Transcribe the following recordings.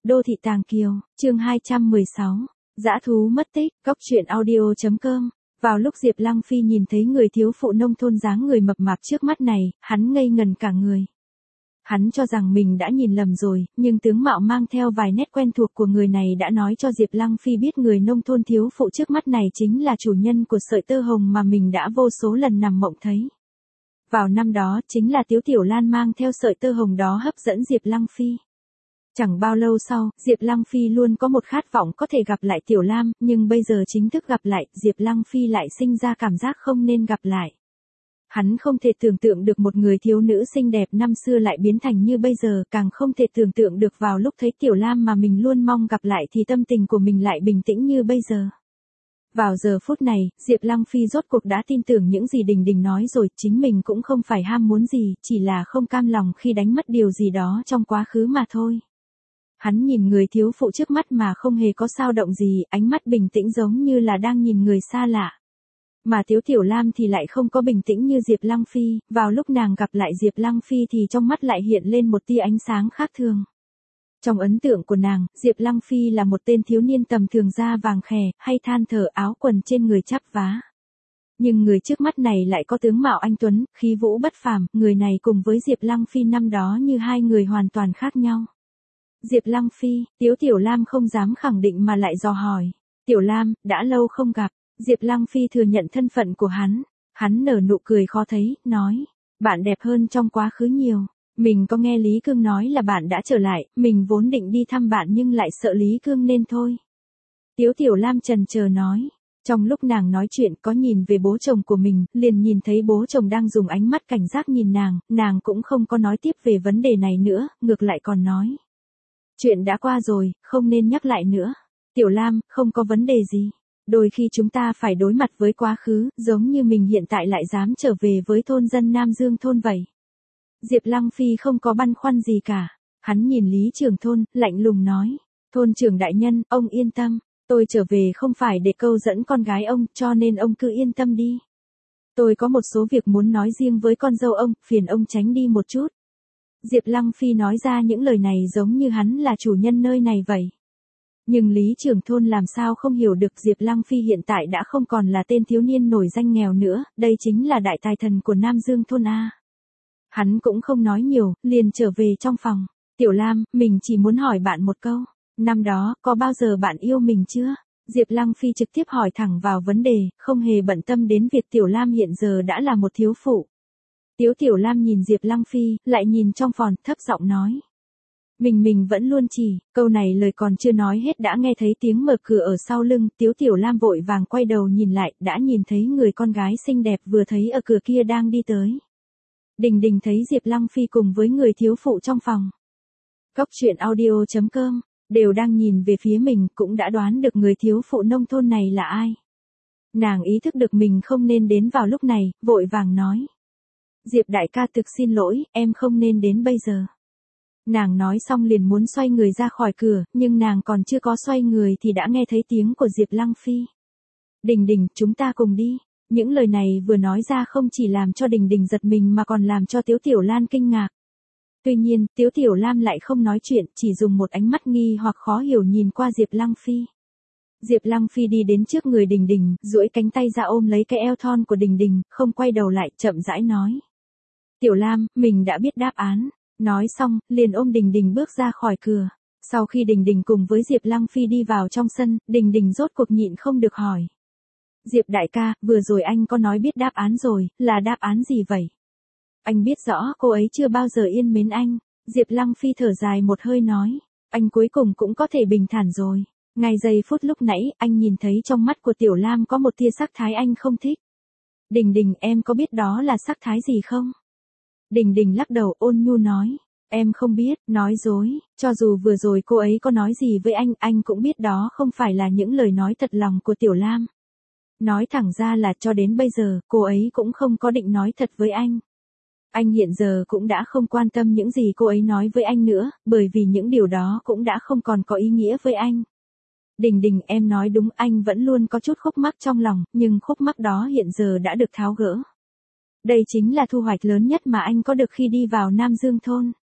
Đô thị Tàng Kiều, chương 216. Dã thú mất tích, Cóc truyện audio.com. Vào lúc Diệp Lăng Phi nhìn thấy người thiếu phụ nông thôn dáng người mập mạp trước mắt này, hắn ngây ngần cả người. Hắn cho rằng mình đã nhìn lầm rồi, nhưng tướng mạo mang theo vài nét quen thuộc của người này đã nói cho Diệp Lăng Phi biết người nông thôn thiếu phụ trước mắt này chính là chủ nhân của sợi tơ hồng mà mình đã vô số lần nằm mộng thấy. Vào năm đó chính là Tiếu Tiểu Lan mang theo sợi tơ hồng đó hấp dẫn Diệp Lăng Phi. Chẳng bao lâu sau, Diệp Lăng Phi luôn có một khát vọng có thể gặp lại Tiểu Lam, nhưng bây giờ chính thức gặp lại, Diệp Lăng Phi lại sinh ra cảm giác không nên gặp lại. Hắn không thể tưởng tượng được một người thiếu nữ xinh đẹp năm xưa lại biến thành như bây giờ, càng không thể tưởng tượng được vào lúc thấy Tiểu Lam mà mình luôn mong gặp lại thì tâm tình của mình lại bình tĩnh như bây giờ. Vào giờ phút này, Diệp Lăng Phi rốt cuộc đã tin tưởng những gì Đình Đình nói rồi, chính mình cũng không phải ham muốn gì, chỉ là không cam lòng khi đánh mất điều gì đó trong quá khứ mà thôi. Hắn nhìn người thiếu phụ trước mắt mà không hề có dao động gì, ánh mắt bình tĩnh giống như là đang nhìn người xa lạ. Mà Tiểu Lam thì lại không có bình tĩnh như Diệp Lăng Phi, vào lúc nàng gặp lại Diệp Lăng Phi thì trong mắt lại hiện lên một tia ánh sáng khác thường. Trong ấn tượng của nàng, Diệp Lăng Phi là một tên thiếu niên tầm thường da vàng khè, hay than thở áo quần trên người chắp vá. Nhưng người trước mắt này lại có tướng mạo anh tuấn, khí vũ bất phàm, người này cùng với Diệp Lăng Phi năm đó như hai người hoàn toàn khác nhau. Diệp Lăng Phi, Tiểu Lam không dám khẳng định mà lại dò hỏi. Tiểu Lam, đã lâu không gặp. Diệp Lăng Phi thừa nhận thân phận của hắn nở nụ cười khó thấy, nói, bạn đẹp hơn trong quá khứ nhiều. Mình có nghe Lý Cương nói là bạn đã trở lại, mình vốn định đi thăm bạn nhưng lại sợ Lý Cương nên thôi. Tiểu Lam chần chờ nói. Trong lúc nàng nói chuyện có nhìn về bố chồng của mình, liền nhìn thấy bố chồng đang dùng ánh mắt cảnh giác nhìn nàng cũng không có nói tiếp về vấn đề này nữa, ngược lại còn nói. Chuyện đã qua rồi, không nên nhắc lại nữa. Tiểu Lam, không có vấn đề gì. Đôi khi chúng ta phải đối mặt với quá khứ, giống như mình hiện tại lại dám trở về với thôn dân Nam Dương thôn vậy. Diệp Lăng Phi không có băn khoăn gì cả. Hắn nhìn Lý trưởng thôn, lạnh lùng nói. Thôn trưởng đại nhân, ông yên tâm. Tôi trở về không phải để câu dẫn con gái ông, cho nên ông cứ yên tâm đi. Tôi có một số việc muốn nói riêng với con dâu ông, phiền ông tránh đi một chút. Diệp Lăng Phi nói ra những lời này giống như hắn là chủ nhân nơi này vậy. Nhưng Lý trưởng thôn làm sao không hiểu được Diệp Lăng Phi hiện tại đã không còn là tên thiếu niên nổi danh nghèo nữa, đây chính là đại tài thần của Nam Dương thôn A. Hắn cũng không nói nhiều, liền trở về trong phòng. Tiểu Lam, mình chỉ muốn hỏi bạn một câu. Năm đó, có bao giờ bạn yêu mình chưa? Diệp Lăng Phi trực tiếp hỏi thẳng vào vấn đề, không hề bận tâm đến việc Tiểu Lam hiện giờ đã là một thiếu phụ. Tiểu Lam nhìn Diệp Lăng Phi, lại nhìn trong phòng, thấp giọng nói. Mình vẫn luôn chỉ, câu này lời còn chưa nói hết đã nghe thấy tiếng mở cửa ở sau lưng, Tiểu Lam vội vàng quay đầu nhìn lại, đã nhìn thấy người con gái xinh đẹp vừa thấy ở cửa kia đang đi tới. Đình thấy Diệp Lăng Phi cùng với người thiếu phụ trong phòng. Cóc truyện audio.com, đều đang nhìn về phía mình, cũng đã đoán được người thiếu phụ nông thôn này là ai. Nàng ý thức được mình không nên đến vào lúc này, vội vàng nói. Diệp đại ca thực xin lỗi, em không nên đến bây giờ. Nàng nói xong liền muốn xoay người ra khỏi cửa, nhưng nàng còn chưa có xoay người thì đã nghe thấy tiếng của Diệp Lăng Phi. Đình, chúng ta cùng đi. Những lời này vừa nói ra không chỉ làm cho Đình giật mình mà còn làm cho Tiểu Lan kinh ngạc. Tuy nhiên, Tiểu Lam lại không nói chuyện, chỉ dùng một ánh mắt nghi hoặc khó hiểu nhìn qua Diệp Lăng Phi. Diệp Lăng Phi đi đến trước người Đình, duỗi cánh tay ra ôm lấy cái eo thon của Đình, không quay đầu lại, chậm rãi nói. Tiểu Lam, mình đã biết đáp án. Nói xong, liền ôm Đình bước ra khỏi cửa. Sau khi Đình cùng với Diệp Lăng Phi đi vào trong sân, Đình rốt cuộc nhịn không được hỏi. Diệp đại ca, vừa rồi anh có nói biết đáp án rồi, là đáp án gì vậy? Anh biết rõ cô ấy chưa bao giờ yên mến anh. Diệp Lăng Phi thở dài một hơi nói. Anh cuối cùng cũng có thể bình thản rồi. Ngay giây phút lúc nãy, anh nhìn thấy trong mắt của Tiểu Lam có một tia sắc thái anh không thích. Đình, em có biết đó là sắc thái gì không? Đình lắc đầu ôn nhu nói. Em không biết, nói dối, cho dù vừa rồi cô ấy có nói gì với anh cũng biết đó không phải là những lời nói thật lòng của Tiểu Lam. Nói thẳng ra là cho đến bây giờ, cô ấy cũng không có định nói thật với anh. Anh hiện giờ cũng đã không quan tâm những gì cô ấy nói với anh nữa, bởi vì những điều đó cũng đã không còn có ý nghĩa với anh. Đình, em nói đúng, anh vẫn luôn có chút khúc mắc trong lòng, nhưng khúc mắc đó hiện giờ đã được tháo gỡ. Đây chính là thu hoạch lớn nhất mà anh có được khi đi vào Nam Dương thôn.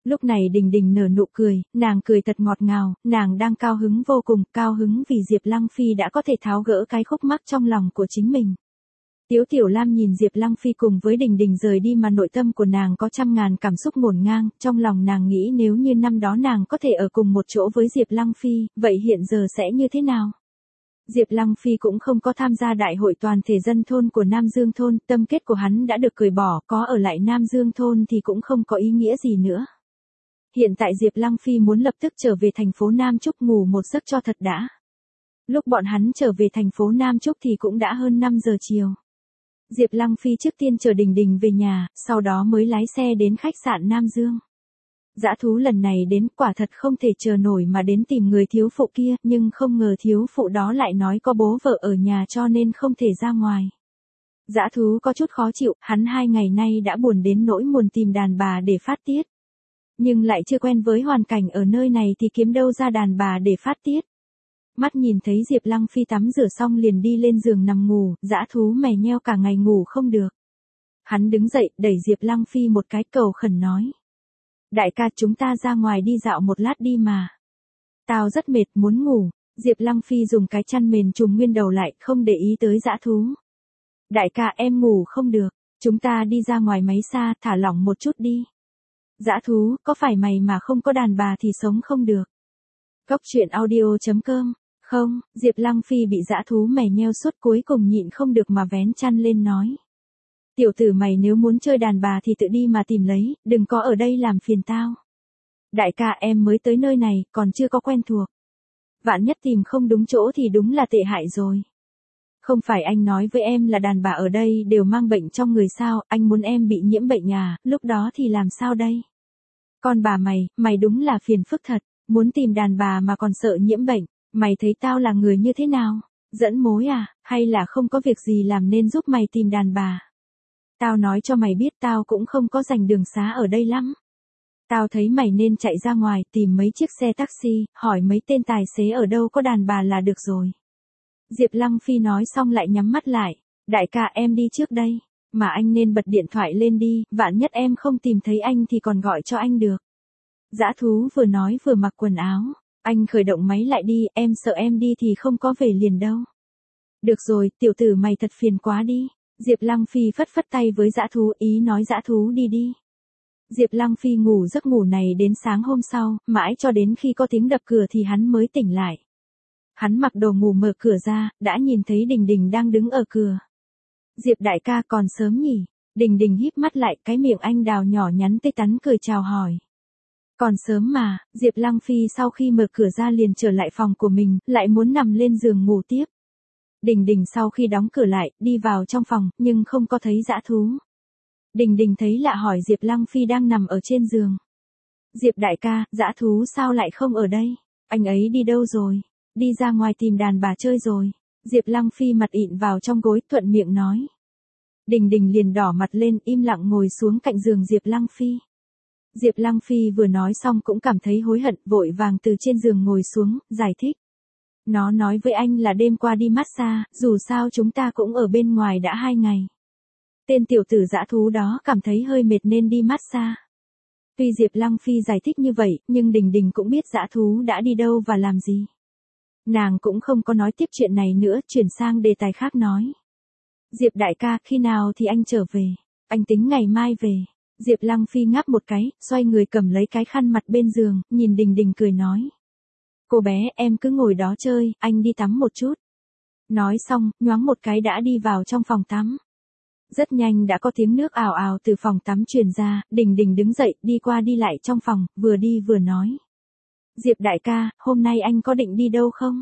Lúc này Đình Đình nở nụ cười, nàng cười thật ngọt ngào, nàng đang cao hứng vô cùng, cao hứng vì Diệp Lăng Phi đã có thể tháo gỡ cái khúc mắc trong lòng của chính mình. Tiếu Tiểu Lam nhìn Diệp Lăng Phi cùng với Đình Đình rời đi mà nội tâm của nàng có trăm ngàn cảm xúc ngổn ngang, trong lòng nàng nghĩ nếu như năm đó nàng có thể ở cùng một chỗ với Diệp Lăng Phi, vậy hiện giờ sẽ như thế nào? Diệp Lăng Phi cũng không có tham gia đại hội toàn thể dân thôn của Nam Dương thôn, tâm kết của hắn đã được cởi bỏ, có ở lại Nam Dương thôn thì cũng không có ý nghĩa gì nữa. Hiện tại Diệp Lăng Phi muốn lập tức trở về thành phố Nam Trúc ngủ một giấc cho thật đã. Lúc bọn hắn trở về thành phố Nam Trúc thì cũng đã hơn 5 giờ chiều. Diệp Lăng Phi trước tiên chờ Đình Đình về nhà, sau đó mới lái xe đến khách sạn Nam Dương. Dã thú lần này đến quả thật không thể chờ nổi mà đến tìm người thiếu phụ kia, nhưng không ngờ thiếu phụ đó lại nói có bố vợ ở nhà cho nên không thể ra ngoài. Dã thú có chút khó chịu, hắn 2 ngày nay đã buồn đến nỗi muốn tìm đàn bà để phát tiết. Nhưng lại chưa quen với hoàn cảnh ở nơi này thì kiếm đâu ra đàn bà để phát tiết. Mắt nhìn thấy Diệp Lăng Phi tắm rửa xong liền đi lên giường nằm ngủ, dã thú mè nheo cả ngày ngủ không được. Hắn đứng dậy, đẩy Diệp Lăng Phi một cái cầu khẩn nói. Đại ca chúng ta ra ngoài đi dạo một lát đi mà. Tao rất mệt muốn ngủ, Diệp Lăng Phi dùng cái chăn mền trùm nguyên đầu lại không để ý tới dã thú. Đại ca em ngủ không được, chúng ta đi ra ngoài máy xa thả lỏng một chút đi. Dã thú, có phải mày mà không có đàn bà thì sống không được. Góc truyện audio.com. Không, Diệp Lăng Phi bị dã thú mè nheo suốt cuối cùng nhịn không được mà vén chăn lên nói. Tiểu tử mày nếu muốn chơi đàn bà thì tự đi mà tìm lấy, đừng có ở đây làm phiền tao. Đại ca em mới tới nơi này, còn chưa có quen thuộc. Vạn nhất tìm không đúng chỗ thì đúng là tệ hại rồi. Không phải anh nói với em là đàn bà ở đây đều mang bệnh trong người sao, anh muốn em bị nhiễm bệnh à, lúc đó thì làm sao đây? Con bà mày đúng là phiền phức thật, muốn tìm đàn bà mà còn sợ nhiễm bệnh, mày thấy tao là người như thế nào? Dẫn mối à, hay là không có việc gì làm nên giúp mày tìm đàn bà? Tao nói cho mày biết tao cũng không có dành đường xá ở đây lắm. Tao thấy mày nên chạy ra ngoài tìm mấy chiếc xe taxi, hỏi mấy tên tài xế ở đâu có đàn bà là được rồi. Diệp Lăng Phi nói xong lại nhắm mắt lại. Đại ca em đi trước đây, mà anh nên bật điện thoại lên đi, vạn nhất em không tìm thấy anh thì còn gọi cho anh được. Dã thú vừa nói vừa mặc quần áo. Anh khởi động máy lại đi, em sợ em đi thì không có về liền đâu. Được rồi, tiểu tử mày thật phiền quá đi. Diệp Lăng Phi phất phất tay với dã thú, ý nói dã thú đi đi. Diệp Lăng Phi ngủ giấc ngủ này đến sáng hôm sau, mãi cho đến khi có tiếng đập cửa thì hắn mới tỉnh lại. Hắn mặc đồ ngủ mở cửa ra, đã nhìn thấy Đình Đình đang đứng ở cửa. Diệp đại ca còn sớm nhỉ? Đình Đình híp mắt lại, cái miệng anh đào nhỏ nhắn tê tắn cười chào hỏi. Còn sớm mà, Diệp Lăng Phi sau khi mở cửa ra liền trở lại phòng của mình, lại muốn nằm lên giường ngủ tiếp. Đình Đình sau khi đóng cửa lại, đi vào trong phòng, nhưng không có thấy dã thú. Đình Đình thấy lạ hỏi Diệp Lăng Phi đang nằm ở trên giường. Diệp đại ca, dã thú sao lại không ở đây? Anh ấy đi đâu rồi? Đi ra ngoài tìm đàn bà chơi rồi. Diệp Lăng Phi mặt ịn vào trong gối thuận miệng nói. Đình Đình liền đỏ mặt lên im lặng ngồi xuống cạnh giường Diệp Lăng Phi. Diệp Lăng Phi vừa nói xong cũng cảm thấy hối hận, vội vàng từ trên giường ngồi xuống, giải thích. Nó nói với anh là đêm qua đi massage, dù sao chúng ta cũng ở bên ngoài đã 2 ngày. Tên tiểu tử dã thú đó cảm thấy hơi mệt nên đi massage. Tuy Diệp Lăng Phi giải thích như vậy, nhưng Đình Đình cũng biết dã thú đã đi đâu và làm gì. Nàng cũng không có nói tiếp chuyện này nữa, chuyển sang đề tài khác nói. Diệp đại ca, khi nào thì anh trở về? Anh tính ngày mai về. Diệp Lăng Phi ngáp một cái, xoay người cầm lấy cái khăn mặt bên giường, nhìn Đình Đình cười nói. Cô bé, em cứ ngồi đó chơi, anh đi tắm một chút. Nói xong, nhoáng một cái đã đi vào trong phòng tắm. Rất nhanh đã có tiếng nước ào ào từ phòng tắm truyền ra, Đình Đình đứng dậy, đi qua đi lại trong phòng, vừa đi vừa nói. Diệp đại ca, hôm nay anh có định đi đâu không?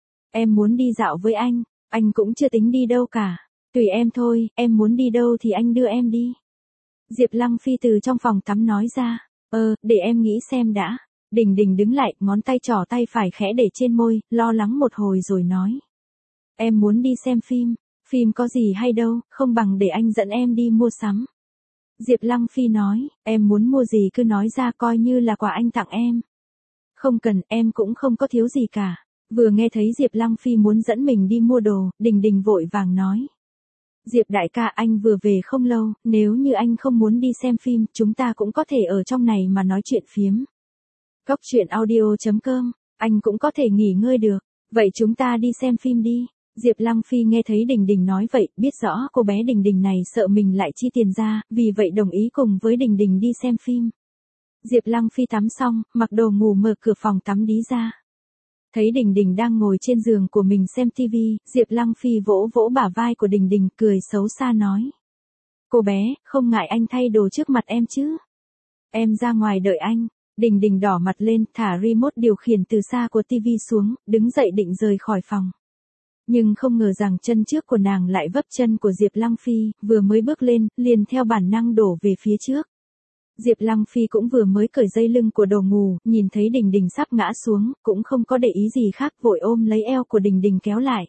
Em muốn đi dạo với anh cũng chưa tính đi đâu cả. Tùy em thôi, em muốn đi đâu thì anh đưa em đi. Diệp Lăng Phi từ trong phòng tắm nói ra. Để em nghĩ xem đã. Đình Đình đứng lại, ngón tay trỏ tay phải khẽ để trên môi, lo lắng một hồi rồi nói. Em muốn đi xem phim có gì hay đâu, không bằng để anh dẫn em đi mua sắm. Diệp Lăng Phi nói, em muốn mua gì cứ nói ra coi như là quà anh tặng em. Không cần, em cũng không có thiếu gì cả. Vừa nghe thấy Diệp Lăng Phi muốn dẫn mình đi mua đồ, Đình Đình vội vàng nói. Diệp đại ca, anh vừa về không lâu, nếu như anh không muốn đi xem phim, chúng ta cũng có thể ở trong này mà nói chuyện phiếm. Cốc truyện audio.com, anh cũng có thể nghỉ ngơi được. Vậy chúng ta đi xem phim đi. Diệp Lăng Phi nghe thấy Đình Đình nói vậy, biết rõ cô bé Đình Đình này sợ mình lại chi tiền ra, vì vậy đồng ý cùng với Đình Đình đi xem phim. Diệp Lăng Phi tắm xong, mặc đồ ngủ mở cửa phòng tắm đi ra. Thấy Đình Đình đang ngồi trên giường của mình xem tivi, Diệp Lăng Phi vỗ vỗ bả vai của Đình Đình, cười xấu xa nói. Cô bé, không ngại anh thay đồ trước mặt em chứ? Em ra ngoài đợi anh. Đình Đình đỏ mặt lên, thả remote điều khiển từ xa của tivi xuống, đứng dậy định rời khỏi phòng. Nhưng không ngờ rằng chân trước của nàng lại vấp chân của Diệp Lăng Phi, vừa mới bước lên, liền theo bản năng đổ về phía trước. Diệp Lăng Phi cũng vừa mới cởi dây lưng của đồ ngủ, nhìn thấy Đình Đình sắp ngã xuống, cũng không có để ý gì khác, vội ôm lấy eo của Đình Đình kéo lại.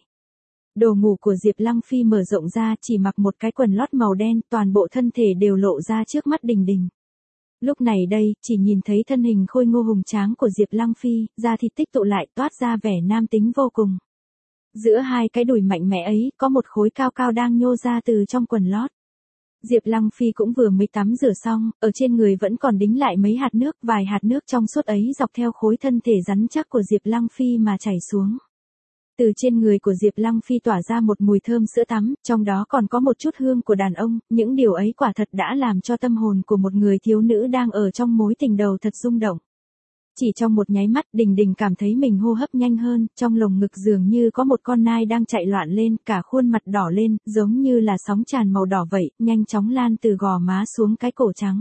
Đồ ngủ của Diệp Lăng Phi mở rộng ra, chỉ mặc một cái quần lót màu đen, toàn bộ thân thể đều lộ ra trước mắt Đình Đình. Lúc này đây, chỉ nhìn thấy thân hình khôi ngô hùng tráng của Diệp Lăng Phi, da thịt tích tụ lại, toát ra vẻ nam tính vô cùng. Giữa hai cái đùi mạnh mẽ ấy, có một khối cao cao đang nhô ra từ trong quần lót. Diệp Lăng Phi cũng vừa mới tắm rửa xong, ở trên người vẫn còn đính lại mấy hạt nước, vài hạt nước trong suốt ấy dọc theo khối thân thể rắn chắc của Diệp Lăng Phi mà chảy xuống. Từ trên người của Diệp Lăng Phi tỏa ra một mùi thơm sữa tắm, trong đó còn có một chút hương của đàn ông, những điều ấy quả thật đã làm cho tâm hồn của một người thiếu nữ đang ở trong mối tình đầu thật rung động. Chỉ trong một nháy mắt, Đình Đình cảm thấy mình hô hấp nhanh hơn, trong lồng ngực dường như có một con nai đang chạy loạn lên, cả khuôn mặt đỏ lên, giống như là sóng tràn màu đỏ vậy, nhanh chóng lan từ gò má xuống cái cổ trắng.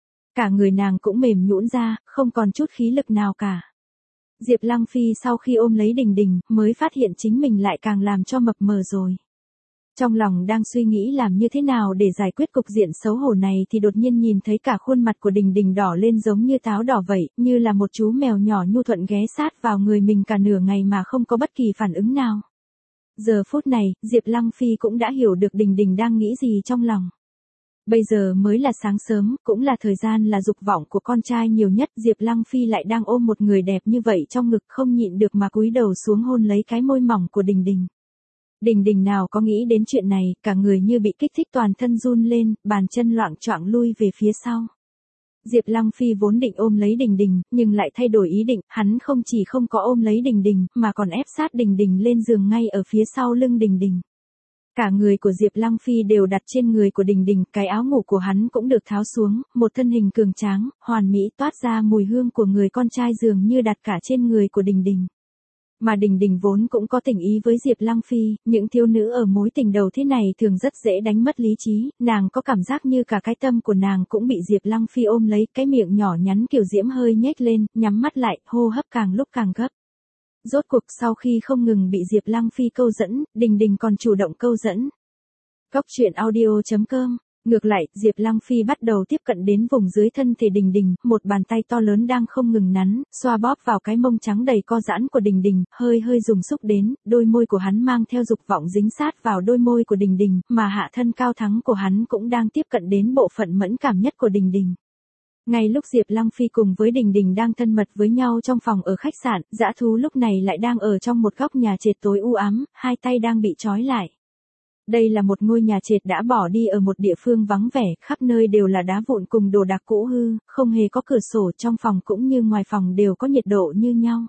Cả người nàng cũng mềm nhũn ra, không còn chút khí lực nào cả. Diệp Lăng Phi sau khi ôm lấy Đình Đình, mới phát hiện chính mình lại càng làm cho mập mờ rồi. Trong lòng đang suy nghĩ làm như thế nào để giải quyết cục diện xấu hổ này thì đột nhiên nhìn thấy cả khuôn mặt của Đình Đình đỏ lên giống như táo đỏ vậy, như là một chú mèo nhỏ nhu thuận ghé sát vào người mình cả nửa ngày mà không có bất kỳ phản ứng nào. Giờ phút này, Diệp Lăng Phi cũng đã hiểu được Đình Đình đang nghĩ gì trong lòng. Bây giờ mới là sáng sớm, cũng là thời gian là dục vọng của con trai nhiều nhất, Diệp Lăng Phi lại đang ôm một người đẹp như vậy trong ngực, không nhịn được mà cúi đầu xuống hôn lấy cái môi mỏng của Đình Đình. Đình Đình nào có nghĩ đến chuyện này, cả người như bị kích thích toàn thân run lên, bàn chân loạng choạng lui về phía sau. Diệp Lăng Phi vốn định ôm lấy Đình Đình, nhưng lại thay đổi ý định, hắn không chỉ không có ôm lấy Đình Đình, mà còn ép sát Đình Đình lên giường ngay ở phía sau lưng Đình Đình. Cả người của Diệp Lăng Phi đều đặt trên người của Đình Đình, cái áo ngủ của hắn cũng được tháo xuống, một thân hình cường tráng, hoàn mỹ toát ra mùi hương của người con trai dường như đặt cả trên người của Đình Đình. Mà Đình Đình vốn cũng có tình ý với Diệp Lăng Phi, những thiếu nữ ở mối tình đầu thế này thường rất dễ đánh mất lý trí, nàng có cảm giác như cả cái tâm của nàng cũng bị Diệp Lăng Phi ôm lấy, cái miệng nhỏ nhắn kiểu diễm hơi nhếch lên, nhắm mắt lại, hô hấp càng lúc càng gấp. Rốt cuộc sau khi không ngừng bị Diệp Lăng Phi câu dẫn, Đình Đình còn chủ động câu dẫn. Cốc truyện audio.com. Ngược lại, Diệp Lăng Phi bắt đầu tiếp cận đến vùng dưới thân thể Đình Đình, một bàn tay to lớn đang không ngừng nắn, xoa bóp vào cái mông trắng đầy co giãn của Đình Đình, hơi hơi dùng xúc đến, đôi môi của hắn mang theo dục vọng dính sát vào đôi môi của Đình Đình, mà hạ thân cao thắng của hắn cũng đang tiếp cận đến bộ phận mẫn cảm nhất của Đình Đình. Ngay lúc Diệp Lăng Phi cùng với Đình Đình đang thân mật với nhau trong phòng ở khách sạn, dã thú lúc này lại đang ở trong một góc nhà trệt tối u ám, hai tay đang bị trói lại. Đây là một ngôi nhà trệt đã bỏ đi ở một địa phương vắng vẻ, khắp nơi đều là đá vụn cùng đồ đạc cũ hư, không hề có cửa sổ, trong phòng cũng như ngoài phòng đều có nhiệt độ như nhau.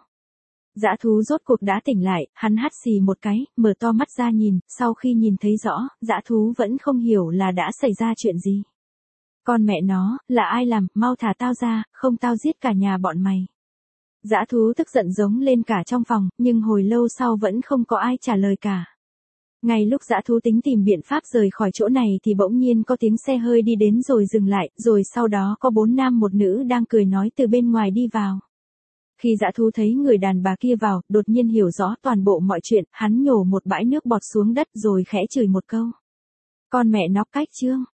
Dã thú rốt cuộc đã tỉnh lại, hắn hắt xì một cái, mở to mắt ra nhìn, sau khi nhìn thấy rõ, dã thú vẫn không hiểu là đã xảy ra chuyện gì. Con mẹ nó, là ai làm, mau thả tao ra, không tao giết cả nhà bọn mày. Dã thú tức giận giống lên cả trong phòng, nhưng hồi lâu sau vẫn không có ai trả lời cả. Ngay lúc dã thú tính tìm biện pháp rời khỏi chỗ này thì bỗng nhiên có tiếng xe hơi đi đến rồi dừng lại, rồi sau đó có 4 nam một nữ đang cười nói từ bên ngoài đi vào. Khi dã thú thấy người đàn bà kia vào, đột nhiên hiểu rõ toàn bộ mọi chuyện, hắn nhổ một bãi nước bọt xuống đất rồi khẽ chửi một câu. Con mẹ nó cách trương,